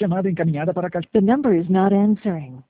llamada encaminada para The number is not answering.